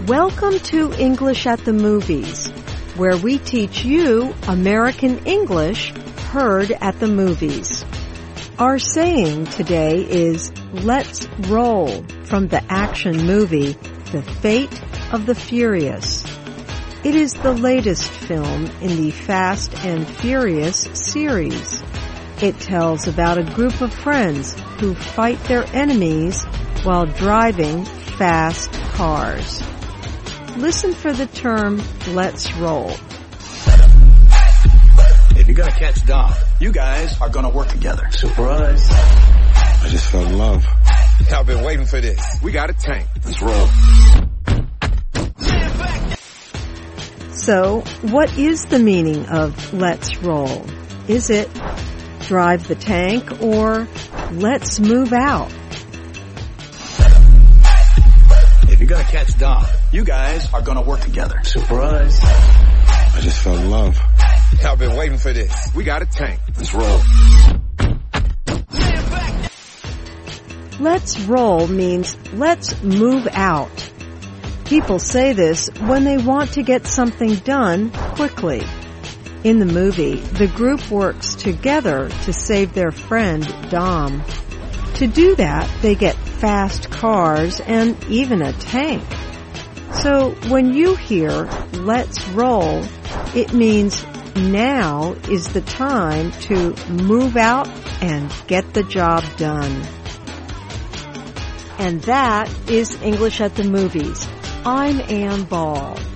Welcome to English at the Movies, where we teach you American English heard at the movies. Our saying today is, let's roll, from the action movie, The Fate of the Furious. It is the latest film in the Fast and Furious series. It tells about a group of friends who fight their enemies while driving fast cars. Listen for the term, let's roll. If you're gonna catch Dom, you guys are gonna work together. Surprise. I just fell in love. I've been waiting for this. We got a tank. Let's roll. So, what is the meaning of let's roll? Is it drive the tank or let's move out? If you're gonna catch Dom, you guys are gonna work together. Surprise. I just fell in love. I've been waiting for this. We got a tank. Let's roll. Let's roll means let's move out. People say this when they want to get something done quickly. In the movie, the group works together to save their friend Dom. To do that, they get fast cars and even a tank. So when you hear let's roll, it means now is the time to move out and get the job done. And that is English at the Movies. I'm Ann Ball.